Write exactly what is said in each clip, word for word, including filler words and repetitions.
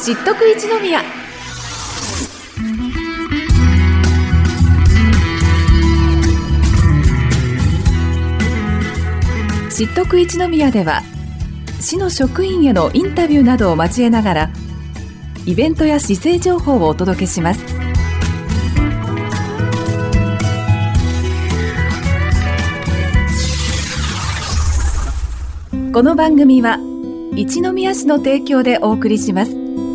知っとく一宮。知っとく一宮では、市の職員へのインタビューなどを交えながらイベントや市政情報をお届けします。この番組は一宮市の提供でお送りします。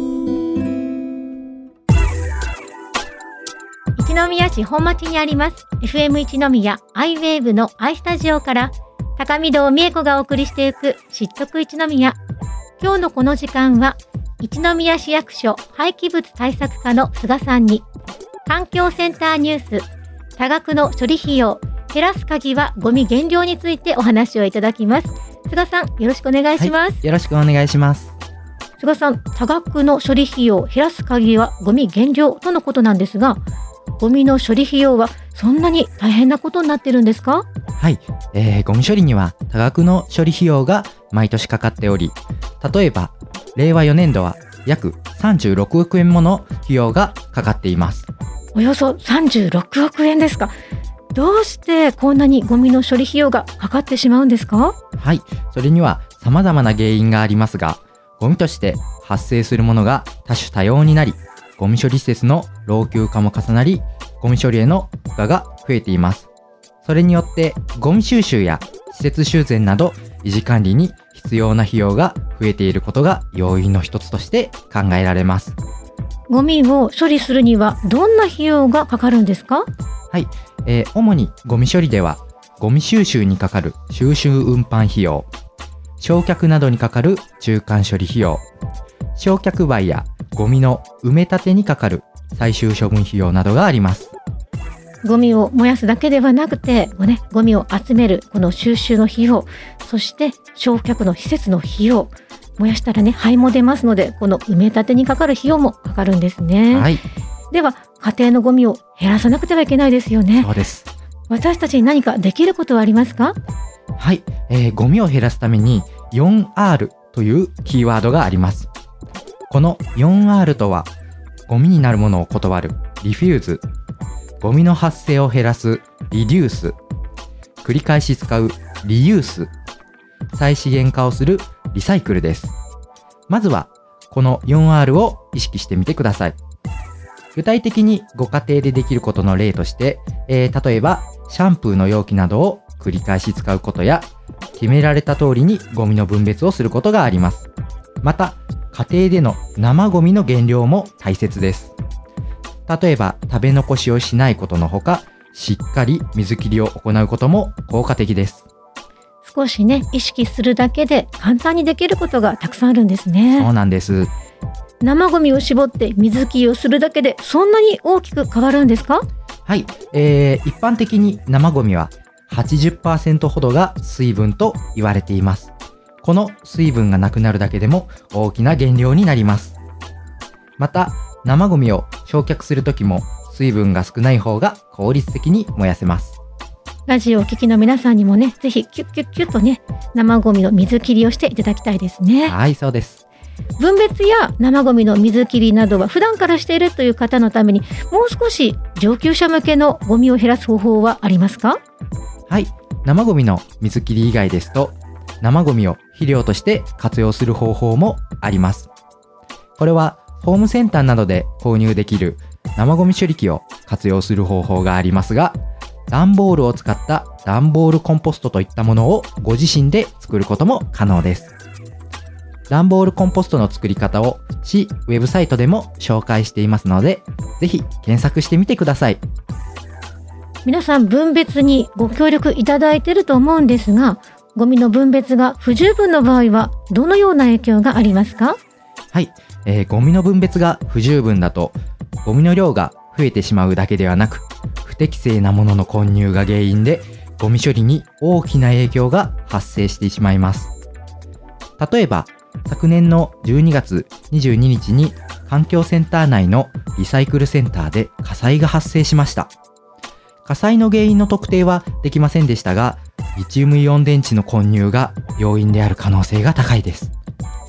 一宮市本町にあります エフエム 一宮アイウェーブの i スタジオから高見堂美恵子がお送りしていく知っとく一宮。今日のこの時間は一宮市役所廃棄物対策課の菅さんに、環境センターニュース多額の処理費用減らす鍵はゴミ減量についてお話をいただきます。菅さん、よろしくお願いします。 はい、よろしくお願いします。 菅さん、多額の処理費用減らす鍵はゴミ減量とのことなんですが、ゴミの処理費用はそんなに大変なことになってるんですか？ はい、えー、ゴミ処理には多額の処理費用が毎年かかっており、例えばれいわよねんどは約さんじゅうろくおくえんもの費用がかかっています。 およそさんじゅうろくおくえんですか。どうしてこんなにゴミの処理費用がかかってしまうんですか？ はい、それには様々な原因がありますが、ゴミとして発生するものが多種多様になり、ゴミ処理施設の老朽化も重なり、ゴミ処理への負荷が増えています。それによってゴミ収集や施設修繕など維持管理に必要な費用が増えていることが要因の一つとして考えられます。 ゴミを処理するにはどんな費用がかかるんですか？ はい、えー、主にゴミ処理ではゴミ収集にかかる収集運搬費用、焼却などにかかる中間処理費用、焼却灰やゴミの埋め立てにかかる最終処分費用などがあります。 ゴミを燃やすだけではなくて、ね、ゴミを集めるこの収集の費用、そして焼却の施設の費用、燃やしたらね、灰も出ますので、この埋め立てにかかる費用もかかるんですね。 はい。 では、家庭のゴミを減らさなくてはいけないですよね。 そうです。 私たちに何かできることはありますか？ はい、えー、ゴミを減らすために フォーアール というキーワードがあります。この フォーアール とは、ゴミになるものを断るリフューズ、ゴミの発生を減らすリデュース、繰り返し使うリユース、再資源化をするリサイクルです。まずはこの フォーアール を意識してみてください。具体的にご家庭でできることの例として、えー、例えばシャンプーの容器などを繰り返し使うことや、決められた通りにゴミの分別をすることがあります。また家庭での生ゴミの減量も大切です。例えば食べ残しをしないことのほか、しっかり水切りを行うことも効果的です。 少しね、意識するだけで簡単にできることがたくさんあるんですね。 そうなんです。 生ゴミを絞って水切りをするだけでそんなに大きく変わるんですか？ はい、えー、一般的に生ゴミは はちじゅっパーセント ほどが水分と言われています。この水分がなくなるだけでも大きな減量になります。また生ゴミを焼却するときも水分が少ない方が効率的に燃やせます。 ラジオをお聞きの皆さんにもね、ぜひキュッキュッキュッとね、生ゴミの水切りをしていただきたいですね。 はい、そうです。 分別や生ゴミの水切りなどは普段からしているという方のために、もう少し上級者向けのゴミを減らす方法はありますか？ はい、生ゴミの水切り以外ですと、生ゴミを肥料として活用する方法もあります。これはホームセンターなどで購入できる生ゴミ処理機を活用する方法がありますが、段ボールを使った段ボールコンポストといったものをご自身で作ることも可能です。段ボールコンポストの作り方を市ウェブサイトでも紹介していますので、ぜひ検索してみてください。 皆さん分別にご協力いただいていると思うんですが、ゴミの分別が不十分の場合はどのような影響がありますか？ はい、えー、ゴミの分別が不十分だと、ゴミの量が増えてしまうだけではなく、不適正なものの混入が原因でゴミ処理に大きな影響が発生してしまいます。例えば昨年のじゅうにがつにじゅうににちに環境センター内のリサイクルセンターで火災が発生しました。火災の原因の特定はできませんでしたが、リチウムイオン電池の混入が要因である可能性が高いです。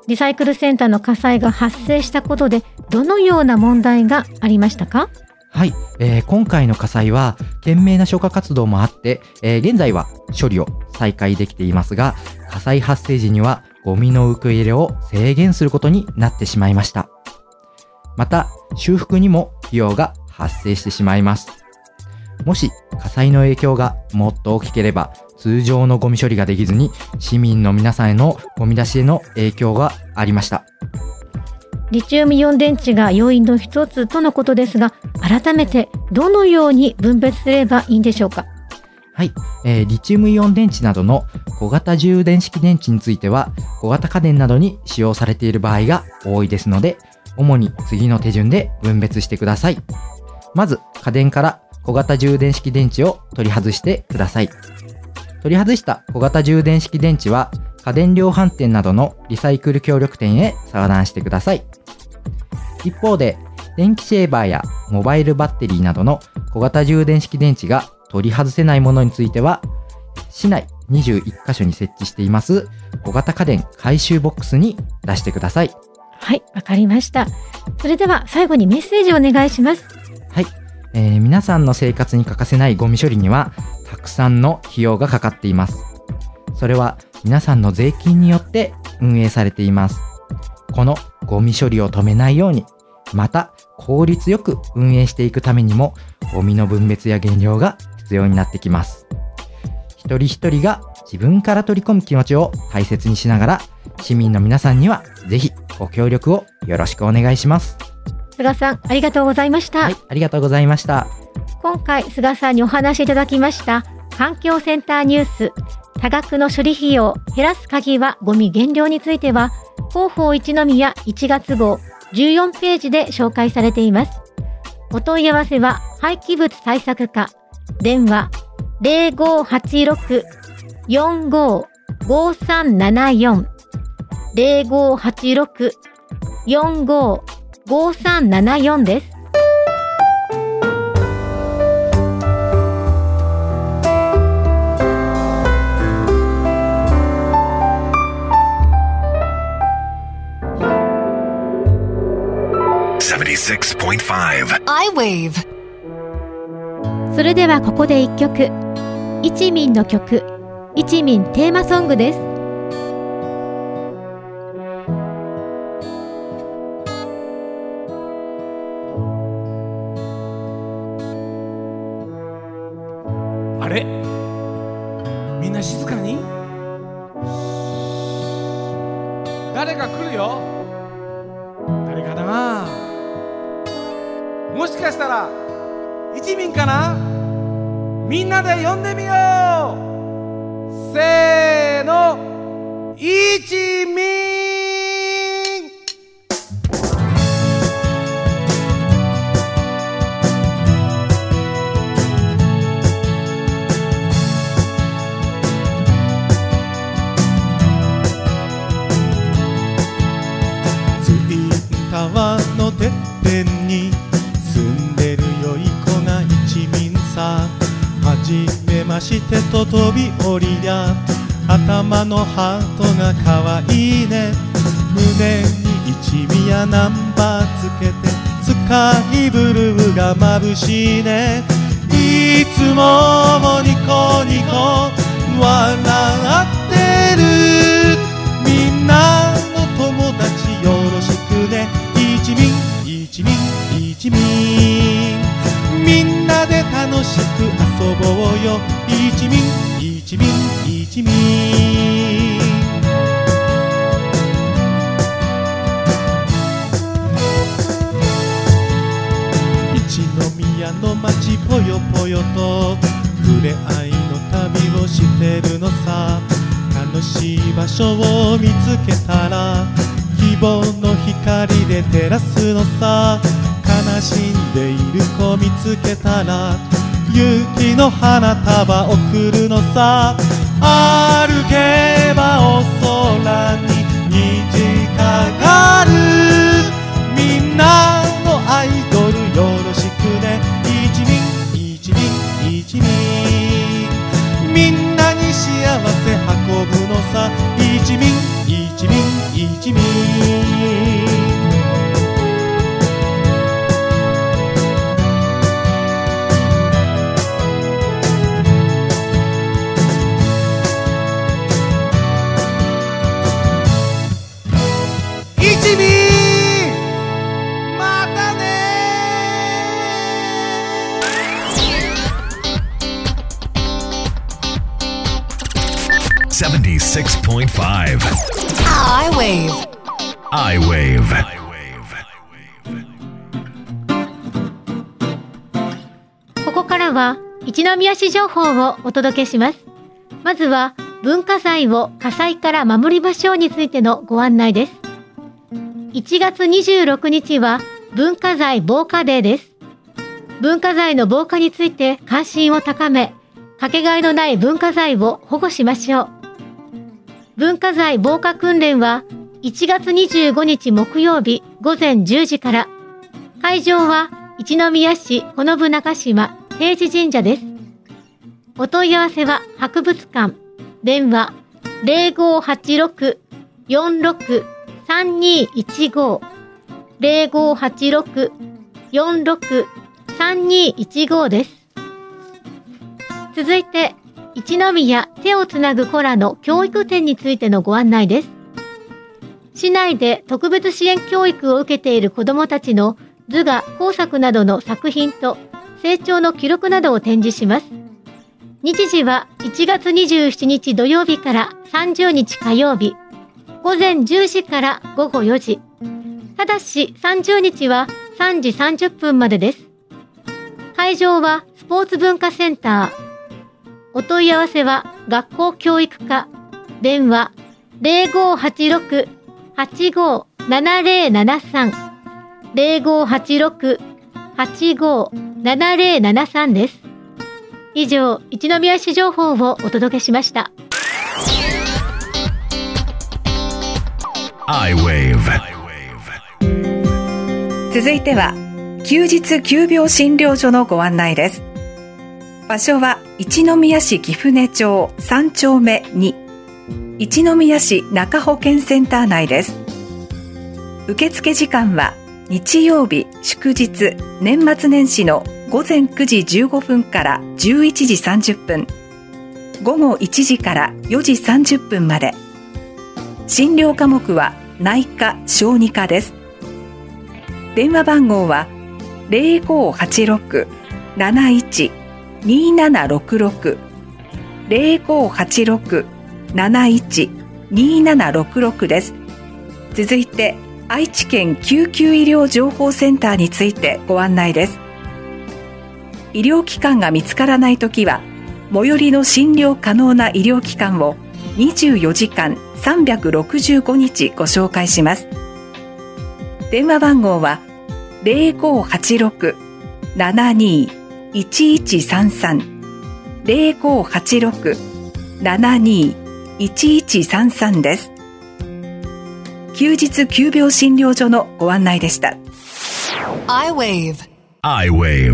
リサイクルセンターの火災が発生したことでどのような問題がありましたか？ はい、えー今回の火災は懸命な消火活動もあって、えー現在は処理を再開できていますが、火災発生時にはゴミの受け入れを制限することになってしまいました。また修復にも費用が発生してしまいます。もし火災の影響がもっと大きければ、通常のゴミ処理ができずに市民の皆さんへのゴミ出しへの影響がありました。 リチウムイオン電池が要因の一つとのことですが、改めてどのように分別すればいいんでしょうか？ はい、えーリチウムイオン電池などの小型充電式電池については、小型家電などに使用されている場合が多いですので、主に次の手順で分別してください。まず家電から小型充電式電池を取り外してください。取り外した小型充電式電池は家電量販店などのリサイクル協力店へ相談してください。一方で電気シェーバーやモバイルバッテリーなどの小型充電式電池が取り外せないものについては、市内にじゅういっかしょに設置しています小型家電回収ボックスに出してください。 はい、わかりました。それでは最後にメッセージをお願いします。 はい、えー皆さんの生活に欠かせないゴミ処理にはたくさんの費用がかかっています。それは皆さんの税金によって運営されています。このゴミ処理を止めないように、また効率よく運営していくためにも、ゴミの分別や減量が必要になってきます。一人一人が自分から取り込む気持ちを大切にしながら、市民の皆さんにはぜひご協力をよろしくお願いします。 菅さん、ありがとうございました。 はい、ありがとうございました。 今回菅さんにお話しいただきました環境センターニュース、多額の処理費用減らす鍵はゴミ減量については、広報一宮いちがつ号じゅうよんページで紹介されています。お問い合わせは廃棄物対策課、電話 ゼロごはちろく よんご ごさんななよん ゼロごはちろく よんご ごさんななよんです。 I-ウェーブそれではここで一曲、一民の曲、一民テーマソングです。 あれ、みんな静かに。誰か来るよ。誰かな。もしかしたら一民かな。みんなで呼んでみよう。せーの、一民。 ツインタワーのてっぺんに住んでる良い子が一民さ。はじめましてと飛び降りや、頭のハートがかわいいね。胸に一宮ナンバーつけて、スカイブルーが眩しいね。いつもニコニコ笑ってる。みんなの友達よろしくね。一民一民一民、みんなで楽しく遊ぼうよ。一民一民一民。一宮の街ぽよぽよと触れ合いの旅をしてるのさ。楽しい場所を見つけたら、希望の光で照らすのさ。悲しんでいる子見つけたら、勇気の花束贈るのさ。歩けばお空に虹かかる。みんなのアイドルよろしくね。一民一民一民、みんなに幸せ運ぶのさ。一民一民一一味一味またねセブンティーシックスポイントファイブ I-Wave I-Wave ここからは一宮市情報をお届けします。まずは文化財を火災から守りましょうについてのご案内です。いちがつにじゅうろくにちは文化財防火デーです。文化財の防火について関心を高め、かけがえのない文化財を保護しましょう。文化財防火訓練はいちがつにじゅうごにち木曜日ごぜんじゅうじから、会場は一宮市此信中島平治神社です。お問い合わせは博物館、電話 ゼロごはちろく よんろく さんにいちご ゼロごはちろく よんろく さんにいちご です。続いて、一宮手をつなぐ子らの教育展についてのご案内です。市内で特別支援教育を受けている子どもたちの図画工作などの作品と成長の記録などを展示します。日時はいちがつにじゅうしちにち土曜日からさんじゅうにち火曜日、ごぜんじゅうじからごごよじ。ただしさんじゅうにちはさんじさんじゅっぷんまでです。会場はスポーツ文化センター。お問い合わせは学校教育課、電話 ゼロごはちろく はちご ななゼロななさん ゼロごはちろく はちご ななゼロななさん です。以上、一宮市情報をお届けしました。 I-Wave 続いては休日急病診療所のご案内です。場所は一宮市貴船町さんちょうめに、一宮市中保健センター内です。受付時間は日曜日、祝日、年末年始のごぜんくじじゅうごふんからじゅういちじさんじゅっぷん、午後いちじからよじさんじゅっぷんまで。診療科目は内科・小児科です。電話番号は ゼロごはちろく なないち にななろくろく ゼロごはちろく なないち にななろくろく です。続いて愛知県救急医療情報センターについてご案内です。医療機関が見つからないときは最寄りの診療可能な医療機関をにじゅうよじかんさんびゃくろくじゅうごにちご紹介します。電話番号は ゼロごはちろく ななにいちいちさんさん ゼロごはちろく ななにいちいちさんさん です。休日急病診療所のご案内でした。 I-Wave I-Wave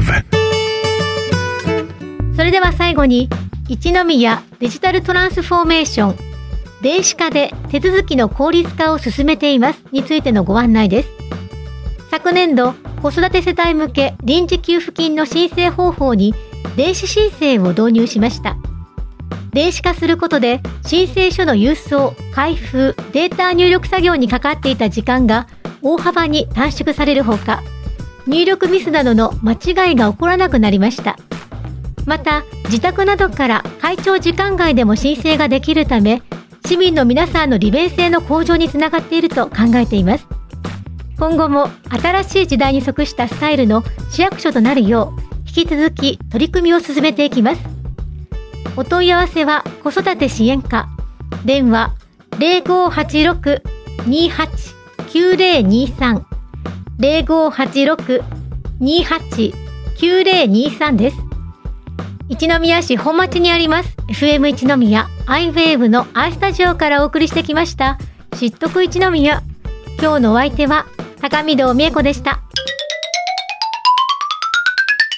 それでは最後に、一宮デジタルトランスフォーメーション、電子化で手続きの効率化を進めていますについてのご案内です。昨年度、子育て世帯向け臨時給付金の申請方法に電子申請を導入しました。電子化することで申請書の郵送、開封、データ入力作業にかかっていた時間が大幅に短縮されるほか、入力ミスなどの間違いが起こらなくなりました。また、自宅などから開庁時間外でも申請ができるため、市民の皆さんの利便性の向上につながっていると考えています。今後も新しい時代に即したスタイルの市役所となるよう、引き続き取り組みを進めていきます。お問い合わせは子育て支援課、電話 ゼロごはちろく にはち きゅうゼロにさん ゼロごはちろく にはち きゅうゼロにさん です。一宮市本町にあります エフエム 一宮 I-Wave の I スタジオからお送りしてきました知っとく一宮。今日のお相手は高見堂美恵子でした。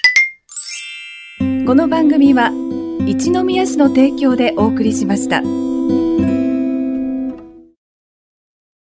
この番組は一宮市の提供でお送りしました。